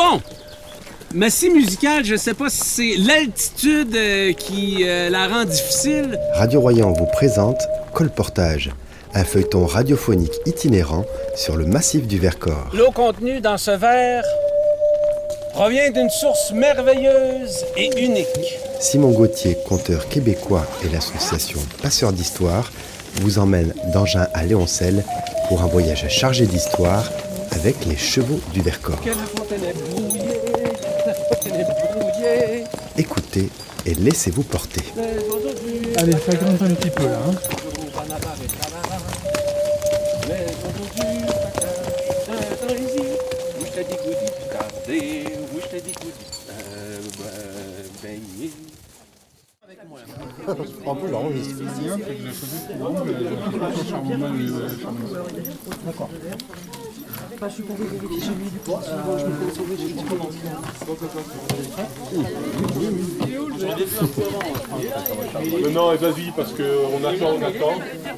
Bon, Massy musicale, je sais pas si c'est l'altitude qui la rend difficile. Radio Royan vous présente Colportage, un feuilleton radiophonique itinérant sur le massif du Vercors. L'eau contenue dans ce verre provient d'une source merveilleuse et unique. Simon Gauthier, conteur québécois, et l'association Passeurs d'Histoire vous emmènent d'Engins à Léoncelle pour un voyage chargé d'histoire avec les chevaux du Vercors. Que la fontaine est brouillée, la fontaine est brouillée. Écoutez et laissez-vous porter. Allez, ça grimpe un petit peu là. On peut l'enregistrer. D'accord. Non, et vas-y, parce qu'on attend.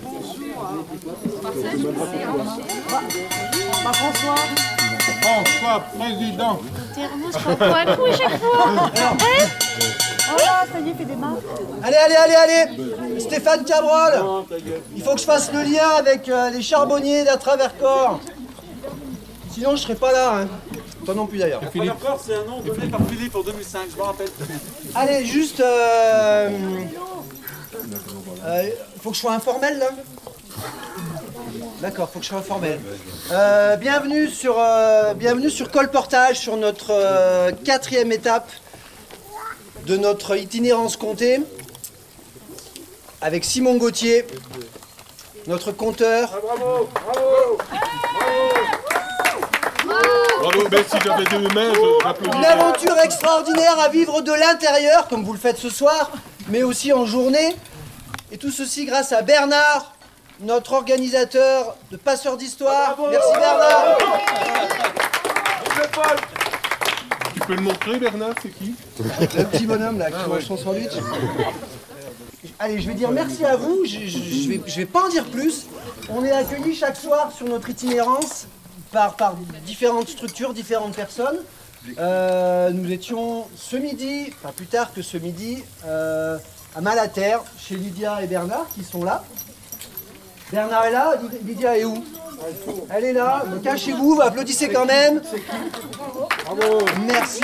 François, président. Je prends un coup à chaque fois. Oh là, ça y est, fait des marques. Allez Stéphane Cabrol, il faut que je fasse le lien avec les charbonniers d'Atra-Vercors. Sinon je serai pas là, hein. Toi non plus d'ailleurs. Vercors, c'est un nom donné par Philippe en 2005, je me rappelle. Allez, juste... faut que je sois informel là. D'accord, faut que je sois informel. Bienvenue sur Colportage, sur notre 4e étape de notre itinérance comptée, avec Simon Gauthier, notre conteur. Bravo, ben si j'avais 2 mains, j'applaudis. Une aventure extraordinaire à vivre de l'intérieur, comme vous le faites ce soir, mais aussi en journée. Et tout ceci grâce à Bernard, notre organisateur de Passeurs d'Histoire. Merci Bernard. Tu peux le montrer, Bernard, c'est qui? Le petit bonhomme là qui mange son sandwich. Allez, je vais dire merci à vous, je vais pas en dire plus. On est accueillis chaque soir sur notre itinérance par différentes structures, différentes personnes. Nous étions ce midi, pas plus tard que ce midi, à Malaterre, chez Lydia et Bernard qui sont là. Bernard est là, Lydia est où? Elle est là, cachez-vous, vous applaudissez quand même. Bravo. Merci.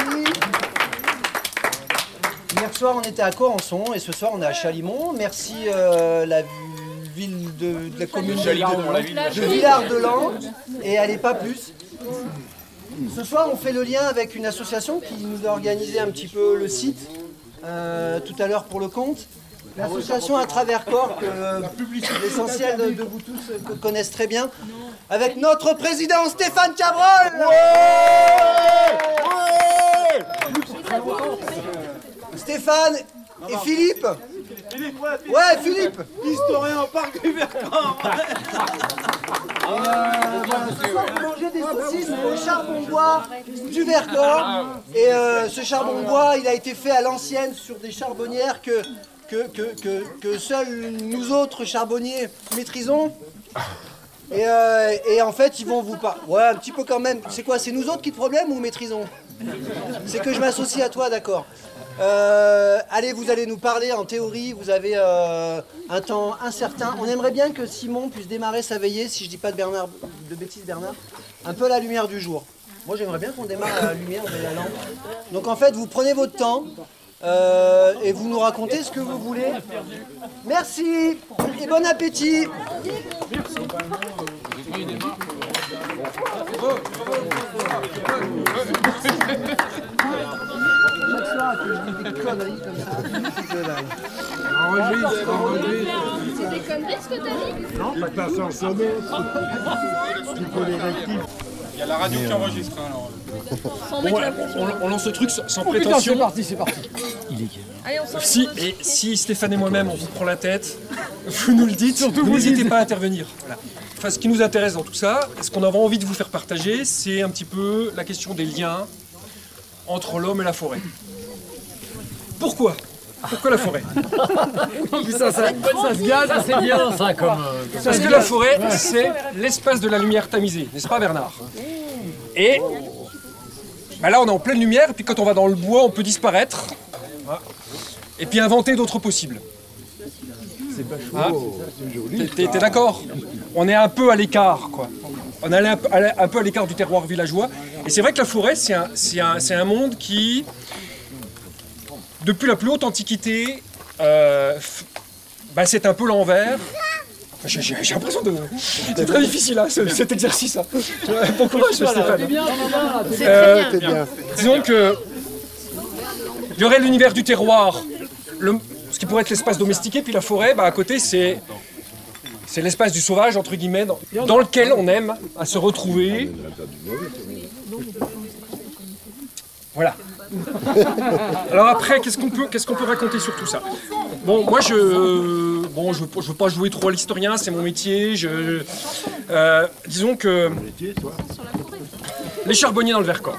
Hier soir on était à Corançon et ce soir on est à Chalimont. Merci la ville de la commune de Villard-de-Lans et allez pas plus. Ce soir on fait le lien avec une association qui nous a organisé un petit peu le site tout à l'heure pour le compte. L'association Atra-Vercors que l'essentiel de vous tous connaissent très bien, avec notre président Stéphane Cabrol. Stéphane et Philippe. Ouais, Philippe. Historien au parc du Vercors. Ce soir, vous mangez des saucisses au charbon-bois du Vercors. Et ce charbon-bois, il a été fait à l'ancienne sur des charbonnières que seuls nous autres charbonniers maîtrisons. Et en fait, ils vont vous parler. Ouais, un petit peu quand même. C'est quoi? C'est nous autres qui te problème ou maîtrisons? C'est que je m'associe à toi, d'accord. Allez, vous allez nous parler en théorie. Vous avez un temps incertain. On aimerait bien que Simon puisse démarrer sa veillée, si je dis pas de bêtises, Bernard, un peu à la lumière du jour. Moi, j'aimerais bien qu'on démarre à la lumière de la lampe. Donc, en fait, vous prenez votre temps. Et vous nous racontez ce que vous voulez. Merci et bon appétit. Chaque soir, je dis des conneries comme ça. C'est des conneries ce que t'as dit? Non, pas de sans sonner. Tu peux les rectifier. Il y a la radio qui enregistre. Alors. On lance le truc sans prétention. C'est parti. Allez, on s'en Si Stéphane et moi-même on vous prend la tête, vous nous le dites, surtout vous n'hésitez pas à intervenir. Voilà. Enfin, ce qui nous intéresse dans tout ça, ce qu'on avait envie de vous faire partager, c'est un petit peu la question des liens entre l'homme et la forêt. Pourquoi la forêt? Ça se gage assez bien, ça, comme... Parce que la forêt, c'est l'espace de la lumière tamisée, n'est-ce pas Bernard? Et Bah là, on est en pleine lumière, et puis quand on va dans le bois, on peut disparaître. Et puis inventer d'autres possibles. T'es d'accord? On est un peu à l'écart, quoi. On est un peu à l'écart du terroir villageois. Et c'est vrai que la forêt, c'est un monde qui, depuis la plus haute antiquité, c'est un peu l'envers. J'ai l'impression de... C'est très difficile, hein, cet exercice. Hein. Bon courage, Stéphane. C'est bien. Disons que il y aurait l'univers du terroir, ce qui pourrait être l'espace domestiqué, puis la forêt, à côté, c'est l'espace du sauvage, entre guillemets, dans lequel on aime à se retrouver. Voilà. Alors après, qu'est-ce qu'on peut raconter sur tout ça? Bon, moi je veux pas jouer trop à l'historien, c'est mon métier. Disons que les charbonniers dans le Vercors.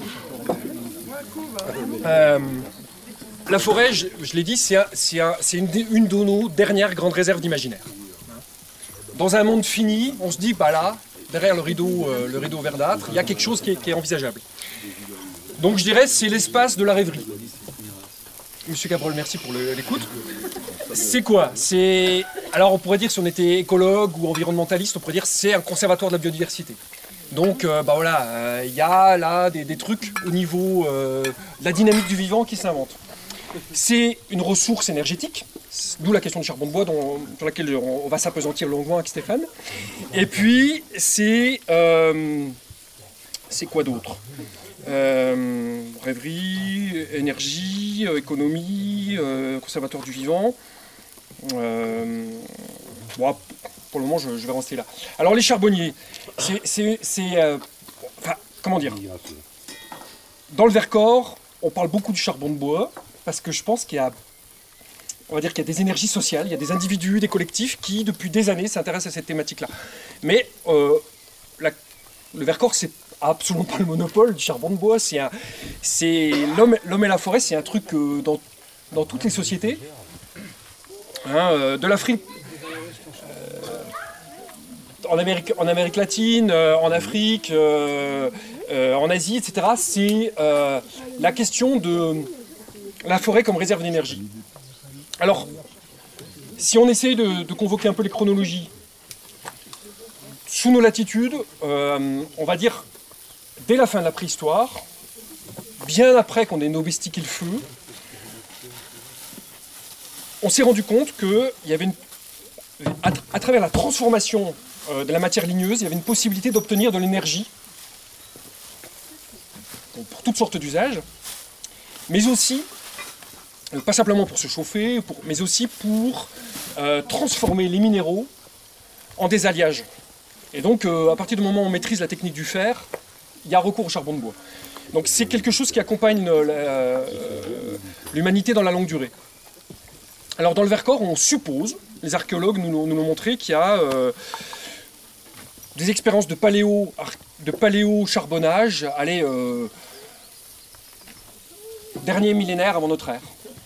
La forêt, je l'ai dit, c'est une de nos dernières grandes réserves d'imaginaire. Dans un monde fini, on se dit, là, derrière le rideau verdâtre, il y a quelque chose qui est envisageable. Donc je dirais, c'est l'espace de la rêverie. Monsieur Cabrol, merci pour l'écoute. C'est quoi? Alors on pourrait dire, si on était écologue ou environnementaliste, on pourrait dire c'est un conservatoire de la biodiversité. Donc il y a là des trucs au niveau de la dynamique du vivant qui s'inventent. C'est une ressource énergétique, d'où la question du charbon de bois sur laquelle on va s'appesantir longuement avec Stéphane. Et puis c'est quoi d'autre? Rêverie, énergie, économie, conservatoire du vivant. Pour le moment, je vais rester là. Alors les charbonniers, comment dire? Dans le Vercors, on parle beaucoup du charbon de bois parce que je pense qu'il y a des énergies sociales, il y a des individus, des collectifs qui, depuis des années, s'intéressent à cette thématique-là. Mais le Vercors, c'est absolument pas le monopole du charbon de bois. C'est l'homme et la forêt, c'est un truc dans toutes les sociétés. De l'Afrique, en Amérique latine, en Afrique, en Asie, etc. C'est la question de la forêt comme réserve d'énergie. Alors, si on essaye de convoquer un peu les chronologies, sous nos latitudes, on va dire dès la fin de la préhistoire, bien après qu'on ait domestiqué le feu, on s'est rendu compte qu'il y avait à travers la transformation de la matière ligneuse, il y avait une possibilité d'obtenir de l'énergie pour toutes sortes d'usages, mais aussi, pas simplement pour se chauffer, mais aussi pour transformer les minéraux en des alliages. Et donc, à partir du moment où on maîtrise la technique du fer, il y a recours au charbon de bois. Donc c'est quelque chose qui accompagne l'humanité dans la longue durée. Alors dans le Vercors, on suppose, les archéologues nous l'ont montré, qu'il y a des expériences de paléo-charbonnage, dernier millénaire avant notre ère.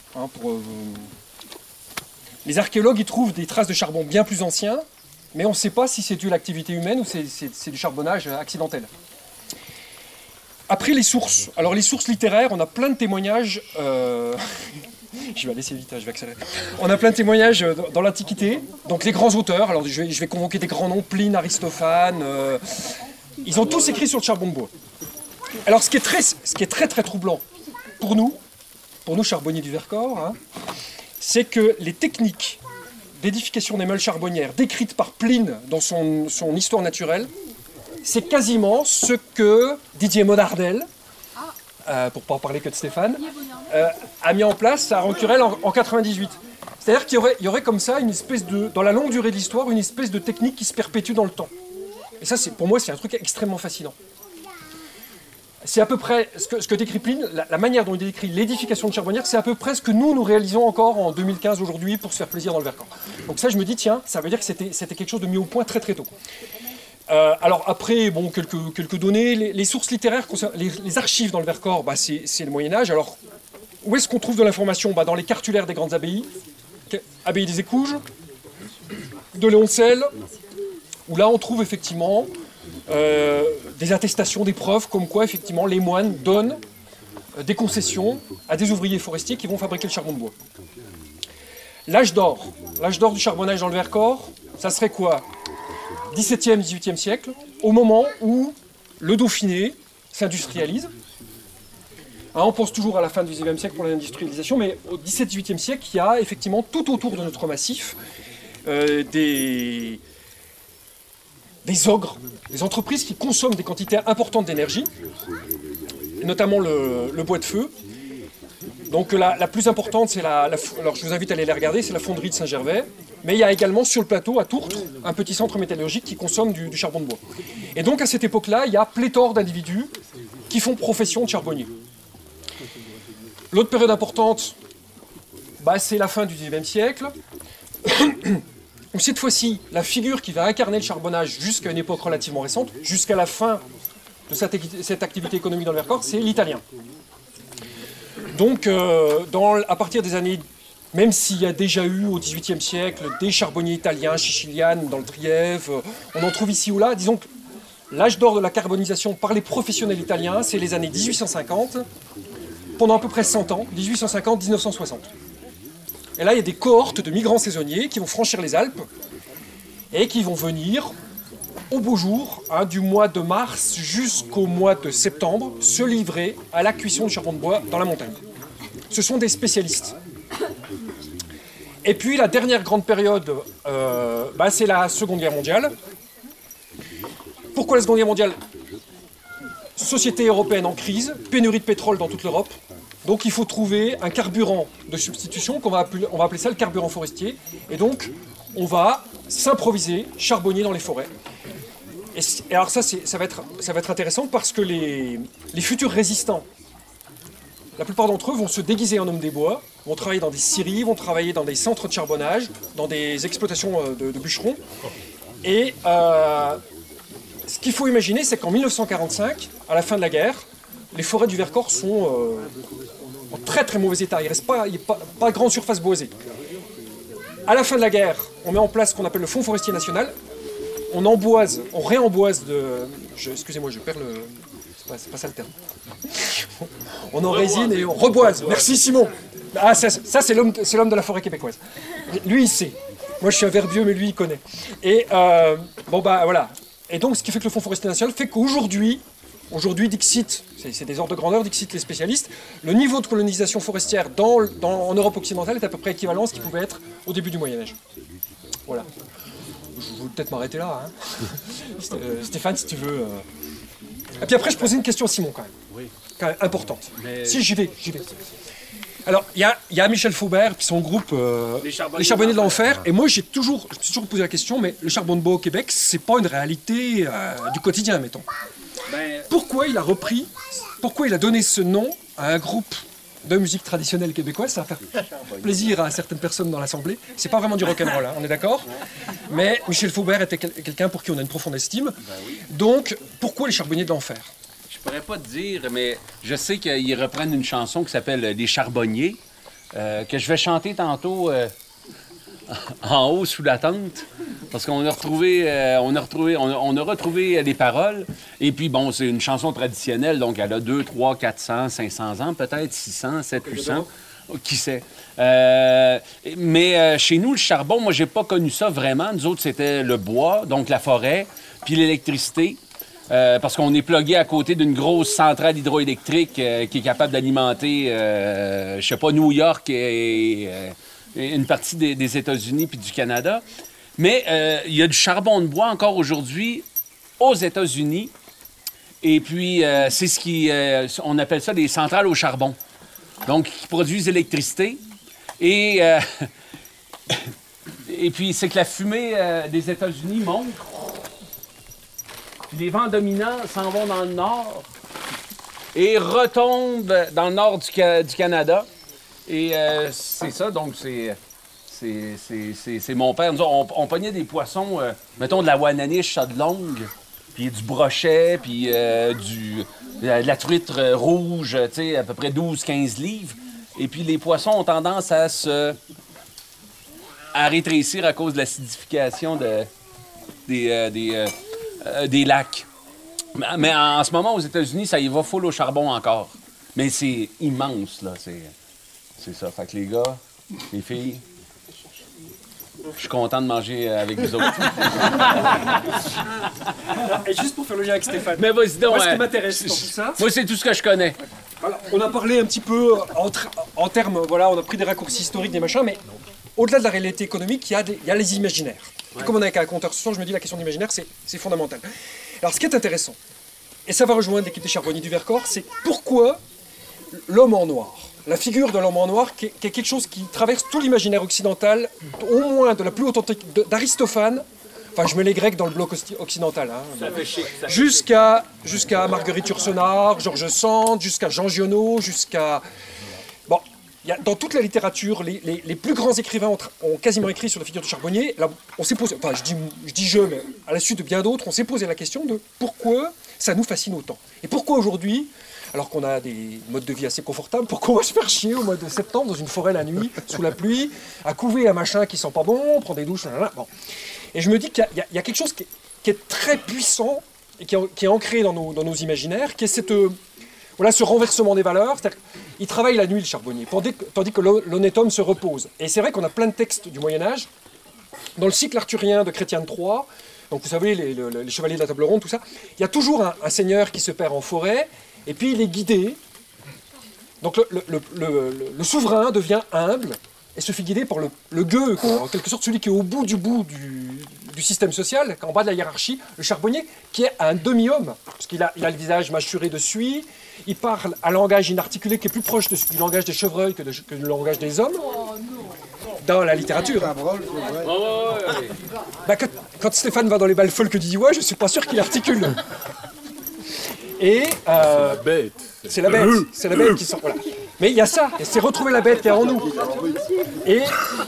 Les archéologues, ils trouvent des traces de charbon bien plus anciens, mais on ne sait pas si c'est dû à l'activité humaine ou c'est du charbonnage accidentel. Après les sources. Alors les sources littéraires, on a plein de témoignages... Je vais aller assez vite, je vais accélérer. On a plein de témoignages dans l'Antiquité. Donc les grands auteurs, alors je vais convoquer des grands noms, Pline, Aristophane. Ils ont tous écrit sur le charbon de bois. Alors ce qui est très très troublant pour nous charbonniers du Vercors, c'est que les techniques d'édification des meules charbonnières décrites par Pline dans son Histoire naturelle, c'est quasiment ce que Didier Monardel, pour ne pas parler que de Stéphane, a mis en place à Ronquerolles en 98. C'est-à-dire qu'il y aurait comme ça une espèce dans la longue durée de l'histoire, une espèce de technique qui se perpétue dans le temps. Et ça, pour moi, c'est un truc extrêmement fascinant. C'est à peu près ce que décrit Pline, la manière dont il décrit l'édification de charbonnière, c'est à peu près ce que nous réalisons encore en 2015 aujourd'hui pour se faire plaisir dans le Vercors. Donc ça, je me dis, tiens, ça veut dire que c'était quelque chose de mis au point très très tôt. Alors après, bon, quelques données, les sources littéraires, les archives dans le Vercors, c'est le Moyen-Âge. Alors, où est-ce qu'on trouve de l'information? Dans les cartulaires des grandes abbayes, abbaye des Écouges, de Léoncelle, où là on trouve effectivement des attestations, des preuves, comme quoi effectivement les moines donnent des concessions à des ouvriers forestiers qui vont fabriquer le charbon de bois. L'âge d'or du charbonnage dans le Vercors, ça serait quoi? 17e, 18e siècle, au moment où le Dauphiné s'industrialise. On pense toujours à la fin du XIXe siècle pour l'industrialisation, mais au XVIIe, XVIIIe siècle, il y a effectivement tout autour de notre massif des ogres, des entreprises qui consomment des quantités importantes d'énergie, notamment le bois de feu. Donc la plus importante, c'est alors je vous invite à aller la regarder, c'est la fonderie de Saint-Gervais. Mais il y a également sur le plateau, à Tourtres, un petit centre métallurgique qui consomme du charbon de bois. Et donc à cette époque-là, il y a pléthore d'individus qui font profession de charbonnier. L'autre période importante, c'est la fin du XIXe siècle. Où cette fois-ci, la figure qui va incarner le charbonnage jusqu'à une époque relativement récente, jusqu'à la fin de cette activité économique dans le Vercors, c'est l'italien. Donc, à partir des années, même s'il y a déjà eu au XVIIIe siècle des charbonniers italiens, Siciliane, dans le Trièves, on en trouve ici ou là, disons que l'âge d'or de la carbonisation par les professionnels italiens, c'est les années 1850, pendant à peu près 100 ans, 1850-1960. Et là, il y a des cohortes de migrants saisonniers qui vont franchir les Alpes et qui vont venir au beau jour, du mois de mars jusqu'au mois de septembre, se livrer à la cuisson du charbon de bois dans la montagne. Ce sont des spécialistes. Et puis la dernière grande période, c'est la Seconde Guerre mondiale. Pourquoi la Seconde Guerre mondiale? Société européenne en crise, pénurie de pétrole dans toute l'Europe. Donc il faut trouver un carburant de substitution, on va appeler ça le carburant forestier. Et donc on va s'improviser charbonnier dans les forêts. Et alors ça va être intéressant parce que les futurs résistants, la plupart d'entre eux vont se déguiser en hommes des bois, vont travailler dans des scieries, vont travailler dans des centres de charbonnage, dans des exploitations de bûcherons. Et ce qu'il faut imaginer, c'est qu'en 1945, à la fin de la guerre, les forêts du Vercors sont en très très mauvais état. Il n'y a pas grande surface boisée. À la fin de la guerre, on met en place ce qu'on appelle le Fonds forestier national. On réemboise excusez-moi, je perds le... C'est pas ça le terme. On en résine et on reboise. Merci Simon. Ah, ça c'est l'homme de la forêt québécoise. Lui, il sait. Moi, je suis un verbieux, mais lui, il connaît. Et voilà. Et donc, ce qui fait que le Fonds forestier national fait qu'aujourd'hui, dixit, c'est des ordres de grandeur, dixit les spécialistes, le niveau de colonisation forestière en Europe occidentale est à peu près équivalent à ce qui pouvait être au début du Moyen-Âge. Voilà. Je vais peut-être m'arrêter là. Stéphane, si tu veux. Et puis après, je posais une question à Simon, quand même. Oui. Quand même importante. Mais... Si, j'y vais. Alors, il y a Michel Faubert, puis son groupe Les Charbonniers de l'Enfer. Et moi, je me suis toujours posé la question, mais le charbon de bois au Québec, c'est pas une réalité du quotidien, mettons. Pourquoi il a donné ce nom à un groupe de musique traditionnelle québécoise? Ça va faire plaisir à certaines personnes dans l'Assemblée. C'est pas vraiment du rock'n'roll, on est d'accord? Mais Michel Faubert était quelqu'un pour qui on a une profonde estime. Donc, pourquoi les Charbonniers de l'Enfer? Je pourrais pas te dire, mais je sais qu'ils reprennent une chanson qui s'appelle « Les Charbonniers », que je vais chanter tantôt en haut sous la tente, parce qu'on a retrouvé les paroles. Et puis, bon, c'est une chanson traditionnelle, donc elle a 200, 300, 400, 500 ans, peut-être 600, 700, 800, qui sait. Mais chez nous, le charbon, moi, j'ai pas connu ça vraiment. Nous autres, c'était le bois, donc la forêt, puis l'électricité. Parce qu'on est plugué à côté d'une grosse centrale hydroélectrique qui est capable d'alimenter, je sais pas, New York et une partie des États-Unis puis du Canada. Mais il y a du charbon de bois encore aujourd'hui aux États-Unis. Et puis, c'est ce qui... on appelle ça des centrales au charbon. Donc, qui produisent l'électricité. Et puis, c'est que la fumée des États-Unis monte. Puis les vents dominants s'en vont dans le nord et retombent dans le nord du Canada. Et c'est ça, donc c'est mon père. Nous, on pognait des poissons, mettons de la wananiche, ça de longue, puis du brochet, puis de la truite rouge, tu sais, à peu près 12-15 livres. Et puis les poissons ont tendance à rétrécir à cause de l'acidification des lacs. Mais en ce moment, aux États-Unis, ça y va full au charbon encore. Mais c'est immense, là. C'est ça. Fait que les gars, les filles, je suis content de manger avec vous autres. Et juste pour faire le lien avec Stéphane. Mais vas-y donc. Moi, ce qui m'intéresse dans tout ça... Moi, c'est tout ce que je connais. Voilà, on a parlé un petit peu en termes, voilà, on a pris des raccourcis historiques, des machins, mais au-delà de la réalité économique, il y a les imaginaires. Ouais. Comme on est avec un compteur ce soir, je me dis la question d'imaginaire, c'est fondamental. Alors, ce qui est intéressant, et ça va rejoindre l'équipe des charbonniers du Vercors, c'est pourquoi l'homme en noir, la figure de l'homme en noir, qui est quelque chose qui traverse tout l'imaginaire occidental, au moins de la plus authentique, d'Aristophane, enfin je mets les Grecs dans le bloc occidental, hein, jusqu'à Marguerite Yourcenar, Georges Sand, jusqu'à Jean Giono, jusqu'à... Bon, dans toute la littérature, les plus grands écrivains ont quasiment écrit sur la figure du charbonnier. Là, on s'est posé, enfin je dis mais à la suite de bien d'autres, on s'est posé la question de pourquoi ça nous fascine autant. Et pourquoi aujourd'hui, alors qu'on a des modes de vie assez confortables, pourquoi on va se faire chier au mois de septembre dans une forêt la nuit, sous la pluie, à couver un machin qui sent pas bon, prendre des douches, bon. Et je me dis qu'il y a quelque chose qui est très puissant et qui est ancré dans nos imaginaires, qui est ce renversement des valeurs. C'est-à-dire qu'il travaille la nuit, le charbonnier, tandis que l'honnête homme se repose. Et c'est vrai qu'on a plein de textes du Moyen-Âge, dans le cycle arthurien de Chrétien de Troyes, donc vous savez, les chevaliers de la table ronde, tout ça, il y a toujours un seigneur qui se perd en forêt, et puis il est guidé. Donc le souverain devient humble, et se fait guider par le gueux, quoi, en quelque sorte celui qui est au bout du système social, en bas de la hiérarchie, le charbonnier, qui est un demi-homme, parce qu'il a le visage mâchuré de suie, il parle un langage inarticulé qui est plus proche du langage des chevreuils que du langage des hommes, dans la littérature. Bah, quand Stéphane va dans les bals folk d'Iwa, je suis pas sûr qu'il articule. Et c'est la bête qui sort. Voilà. Mais il y a ça, et c'est retrouver la bête qui est en nous. Et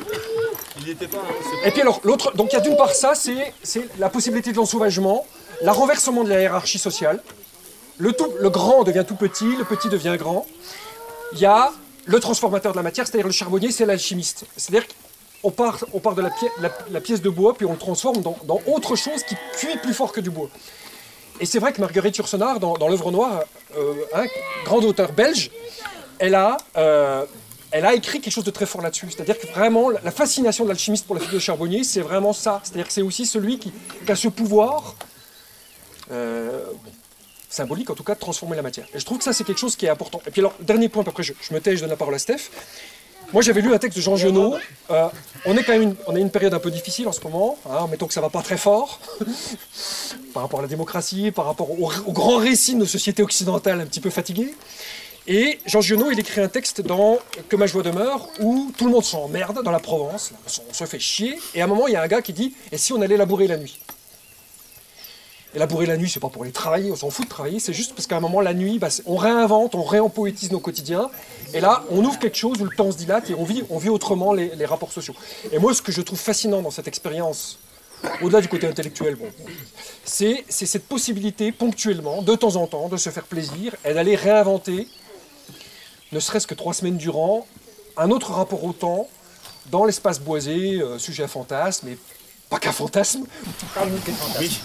puis alors l'autre, donc il y a d'une part ça, c'est la possibilité de l'ensauvagement, le renversement de la hiérarchie sociale. Le grand devient tout petit, le petit devient grand. Il y a le transformateur de la matière, c'est-à-dire le charbonnier, c'est l'alchimiste. C'est-à-dire qu'on part de la pièce de bois, puis on le transforme dans autre chose qui cuit plus fort que du bois. Et c'est vrai que Marguerite Yourcenar, dans l'œuvre noire, un grand auteur belge, elle a écrit quelque chose de très fort là-dessus. C'est-à-dire que vraiment, la fascination de l'alchimiste pour la figure de charbonnier, c'est vraiment ça. C'est-à-dire que c'est aussi celui qui a ce pouvoir, symbolique en tout cas, de transformer la matière. Et je trouve que ça, c'est quelque chose qui est important. Et puis alors, dernier point, après je me tais, je donne la parole à Steph. Moi, j'avais lu un texte de Jean Giono. On a une période un peu difficile en ce moment. Hein, mettons que ça va pas très fort par rapport à la démocratie, par rapport au grand récit de nos sociétés occidentales un petit peu fatiguées. Et Jean Giono, il écrit un texte dans Que ma joie demeure, où tout le monde s'emmerde dans la Provence, on se fait chier. Et à un moment, il y a un gars qui dit « Et si on allait labourer la nuit ?» Et labourer la nuit, c'est pas pour aller travailler, on s'en fout de travailler, c'est juste parce qu'à un moment, la nuit, on réinvente, on réempoétise nos quotidiens, et là, on ouvre quelque chose où le temps se dilate et on vit autrement les rapports sociaux. Et moi, ce que je trouve fascinant dans cette expérience, au-delà du côté intellectuel, c'est cette possibilité, ponctuellement, de temps en temps, de se faire plaisir et d'aller réinventer, ne serait-ce que 3 semaines durant, un autre rapport au temps, dans l'espace boisé, sujet à fantasme, et pas qu'un fantasme. Oui.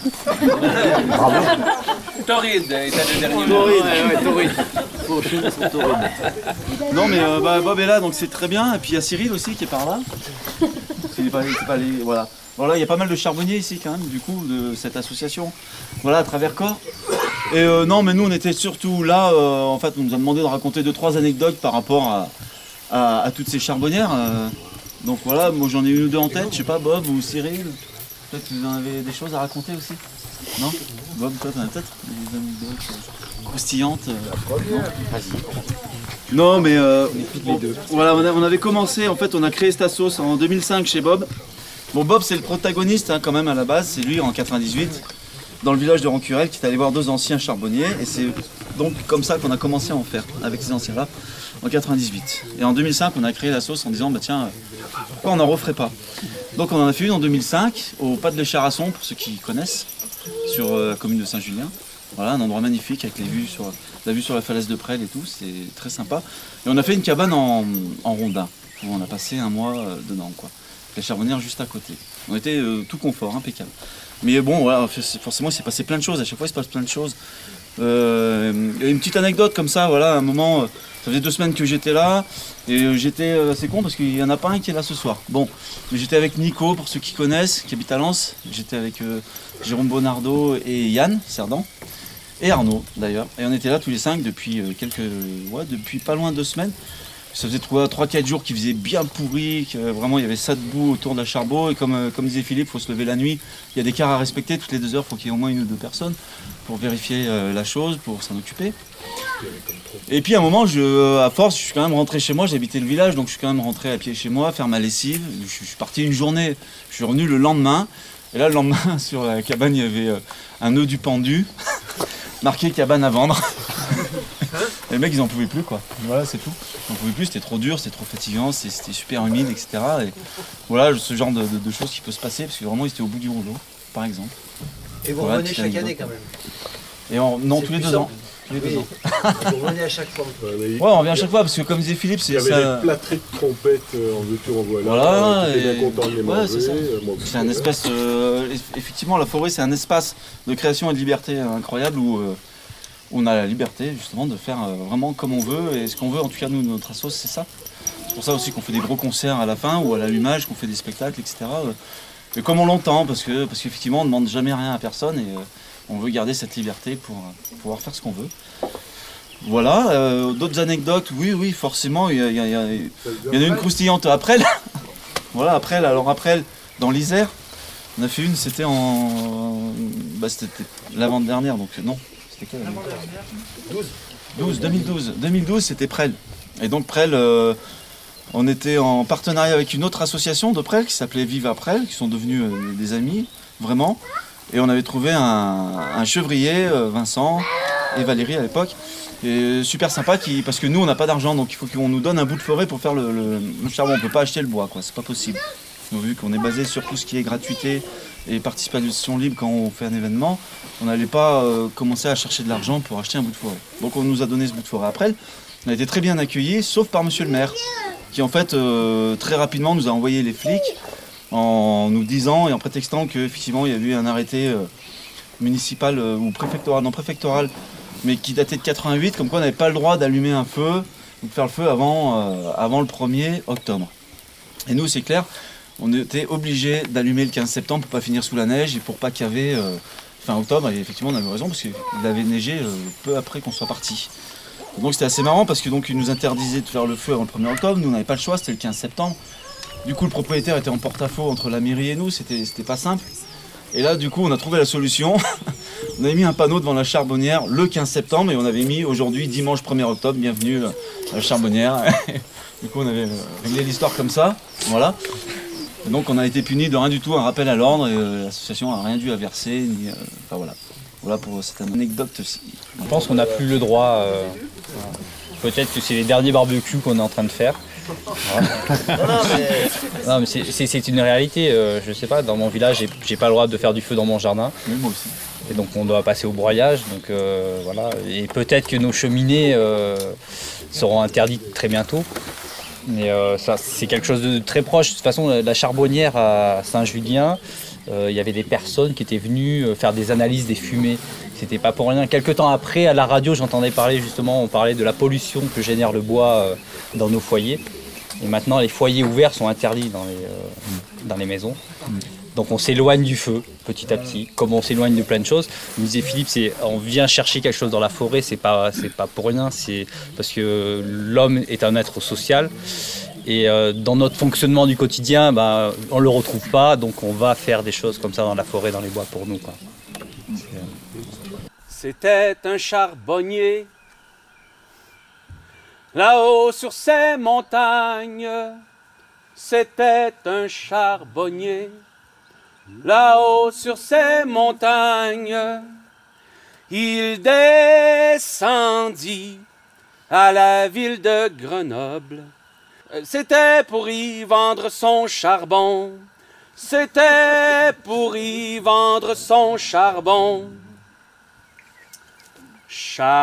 Torride était le dernier Torride. Non mais Bob est là, donc c'est très bien. Et puis il y a Cyril aussi qui est par là. Voilà. Alors là, il y a pas mal de charbonniers ici quand même, du coup, de cette association. Voilà, à travers Corps. Et non, mais nous on était surtout là, en fait, on nous a demandé de raconter 2-3 anecdotes par rapport à toutes ces charbonnières. Donc voilà, moi j'en ai une ou deux en tête, je sais pas, Bob ou Cyril, peut-être que vous en avez des choses à raconter aussi. Non ? Bob, toi t'en as peut-être des anecdotes croustillantes. Non mais voilà, on avait commencé, en fait on a créé cette sauce en 2005 chez Bob. Bon, Bob c'est le protagoniste quand même à la base, c'est lui en 98, dans le village de Rancurel, qui est allé voir 2 anciens charbonniers, et c'est donc comme ça qu'on a commencé à en faire, avec ces anciens-là, en 98. Et en 2005, on a créé la sauce en disant, bah tiens, pourquoi on n'en referait pas? Donc on en a fait une en 2005, au Pas de l'Écharasson, pour ceux qui connaissent, sur la commune de Saint-Julien. Voilà, un endroit magnifique, avec la vue sur la falaise de Presles et tout, c'est très sympa. Et on a fait une cabane en rondin, où on a passé un mois dedans, quoi. la charbonnière juste à côté. On était tout confort, impeccable. Mais bon, voilà, forcément, il s'est passé plein de choses. À chaque fois, il se passe plein de choses. Une petite anecdote comme ça, voilà, à un moment, ça faisait 2 semaines que j'étais là, et c'est con parce qu'il n'y en a pas un qui est là ce soir. Bon, mais j'étais avec Nico, pour ceux qui connaissent, qui habite à Lens. J'étais avec Jérôme Bonardo et Yann Cerdan, et Arnaud d'ailleurs. Et on était là tous les 5 depuis depuis pas loin de 2 semaines. Ça faisait 3-4 jours qu'il faisait bien pourri, que vraiment il y avait ça debout autour de la charbot. Et comme disait Philippe, il faut se lever la nuit. Il y a des quarts à respecter, toutes les 2 heures, il faut qu'il y ait au moins 1 ou 2 personnes pour vérifier la chose, pour s'en occuper. Et puis à un moment, à force, je suis quand même rentré chez moi, j'habitais le village, donc je suis quand même rentré à pied chez moi, faire ma lessive. Je suis parti une journée, je suis revenu le lendemain. Et là, le lendemain, sur la cabane, il y avait un nœud du pendu, marqué cabane à vendre. Et les mecs, ils en pouvaient plus, quoi. Voilà, c'est tout. Ils en pouvaient plus, c'était trop dur, c'était trop fatigant, c'était super humide, etc. Et voilà, ce genre de choses qui peut se passer, parce que vraiment, ils étaient au bout du rouleau, par exemple. Et vous revenez chaque année, quand même. Et non, tous les 2 ans. Vous revenez à chaque fois. Ouais, on revient à chaque fois, parce que comme disait Philippe, c'est ça. Il y avait des plâtrées de trompettes en veux-tu en voilà. Voilà, bien content de les manger. C'est un espace. Effectivement, la forêt, c'est un espace de création et de liberté incroyable où on a la liberté justement de faire vraiment comme on veut. Et ce qu'on veut, en tout cas, nous, notre assos, c'est ça. C'est pour ça aussi qu'on fait des gros concerts à la fin ou à l'allumage, qu'on fait des spectacles, etc. Et comme on l'entend, parce qu'effectivement, on ne demande jamais rien à personne et on veut garder cette liberté pour pouvoir faire ce qu'on veut. Voilà, d'autres anecdotes, oui, forcément, il y en a une croustillante après. Voilà, après, dans l'Isère, on a fait une, c'était c'était l'avant-dernière, donc non, c'était quelle année 2012, c'était Presles. Et donc Presles, on était en partenariat avec une autre association de Presles qui s'appelait Vive à Presles, qui sont devenus des amis, vraiment. Et on avait trouvé un chevrier, Vincent et Valérie à l'époque, et super sympa, parce que nous on n'a pas d'argent, donc il faut qu'on nous donne un bout de forêt pour faire le charbon. On ne peut pas acheter le bois, quoi, c'est pas possible. Donc, vu qu'on est basé sur tout ce qui est gratuité et participation libre quand on fait un événement, on n'allait pas commencer à chercher de l'argent pour acheter un bout de forêt. Donc on nous a donné ce bout de forêt après. On a été très bien accueillis, sauf par monsieur le maire, qui en fait très rapidement nous a envoyé les flics en nous disant et en prétextant qu'effectivement il y avait eu un arrêté municipal ou préfectoral, mais qui datait de 88, comme quoi on n'avait pas le droit d'allumer un feu ou de faire le feu avant le 1er octobre. Et nous, c'est clair, on était obligés d'allumer le 15 septembre pour pas finir sous la neige et pour pas caver fin octobre. Et effectivement, on avait raison parce qu'il avait neigé peu après qu'on soit parti. Donc c'était assez marrant parce que donc ils nous interdisaient de faire le feu avant le 1er octobre. Nous, on n'avait pas le choix, c'était le 15 septembre. Du coup, le propriétaire était en porte-à-faux entre la mairie et nous, c'était pas simple. Et là, du coup, on a trouvé la solution. On avait mis un panneau devant la charbonnière le 15 septembre et on avait mis aujourd'hui, dimanche 1er octobre, bienvenue à la charbonnière. Du coup, on avait réglé l'histoire comme ça, voilà. Et donc, on a été punis de rien du tout, un rappel à l'ordre, et l'association n'a rien dû à verser, enfin voilà. Voilà pour cette anecdote aussi. Je pense qu'on n'a plus le droit. Peut-être que c'est les derniers barbecues qu'on est en train de faire. Non, mais c'est une réalité. Je sais pas, dans mon village, j'ai pas le droit de faire du feu dans mon jardin. Oui, moi aussi. Et donc on doit passer au broyage. Donc voilà. Et peut-être que nos cheminées seront interdites très bientôt. Mais ça, c'est quelque chose de très proche. De toute façon, la charbonnière à Saint-Julien, il y avait des personnes qui étaient venues faire des analyses des fumées. C'était pas pour rien. Quelques temps après, à la radio, j'entendais parler justement, on parlait de la pollution que génère le bois dans nos foyers. Et maintenant, les foyers ouverts sont interdits dans les maisons. Donc on s'éloigne du feu petit à petit, comme on s'éloigne de plein de choses. Il me disait Philippe, on vient chercher quelque chose dans la forêt, c'est pas pour rien, c'est parce que l'homme est un être social. Et dans notre fonctionnement du quotidien, on ne le retrouve pas, donc on va faire des choses comme ça dans la forêt, dans les bois pour nous, quoi. C'était un charbonnier, là-haut sur ces montagnes. C'était un charbonnier, là-haut sur ces montagnes. Il descendit à la ville de Grenoble. C'était pour y vendre son charbon. C'était pour y vendre son charbon.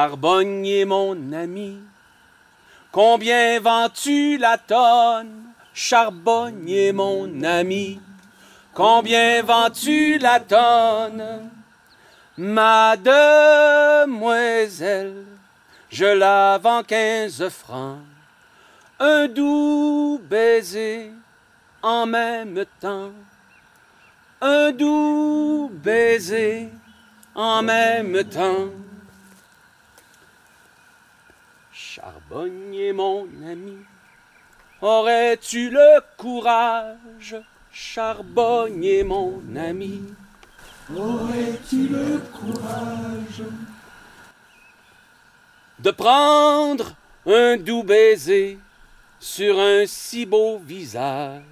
Charbonnier, mon ami, combien vends-tu la tonne? charbonnier mon ami, combien vends-tu la tonne? Mademoiselle, je la vends 15 francs, un doux baiser en même temps, un doux baiser en même temps. Charbonnier mon ami, aurais-tu le courage, charbonnier mon ami, aurais-tu le courage de prendre un doux baiser sur un si beau visage?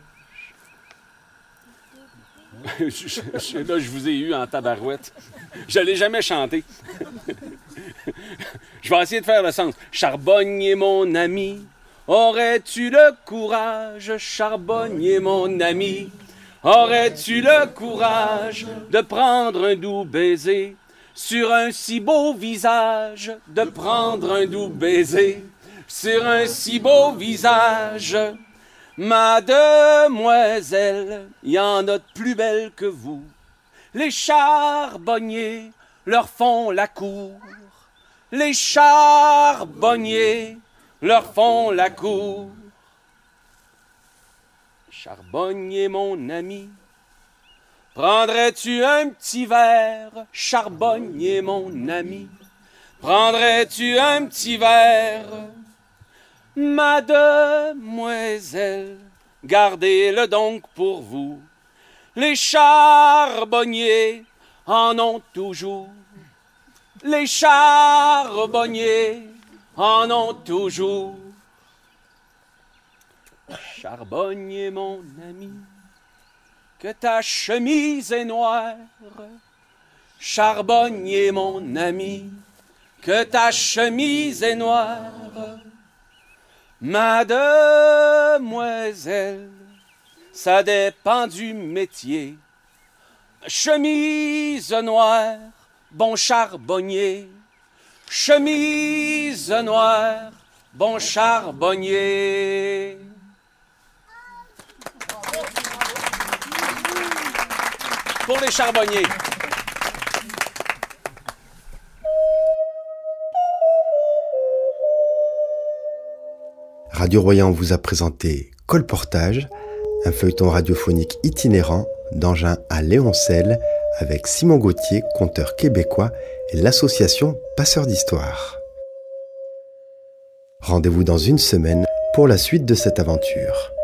Là, je vous ai eu en tabarouette. Je l'ai jamais chanté. Je vais essayer de faire le sens. Charbonnier mon ami, aurais-tu le courage, charbonnier mon ami, aurais-tu le courage de prendre un doux baiser sur un si beau visage, de prendre un doux baiser sur un si beau visage? Mademoiselle, il y en a de plus belles que vous. Les charbonniers leur font la cour. Les charbonniers leur font la cour. Charbonnier mon ami, prendrais-tu un petit verre? Charbonnier mon ami, prendrais-tu un petit verre? Mademoiselle, gardez-le donc pour vous. Les charbonniers en ont toujours. Les charbonniers en ont toujours. Charbonnier mon ami, que ta chemise est noire. Charbonnier mon ami, que ta chemise est noire. Mademoiselle, ça dépend du métier. Chemise noire, bon charbonnier. Chemise noire, bon charbonnier. Pour les charbonniers. Radio Royan vous a présenté Colportage, un feuilleton radiophonique itinérant d'Engins à Léoncelle avec Simon Gauthier, conteur québécois et l'association Passeurs d'Histoire. Rendez-vous dans une semaine pour la suite de cette aventure.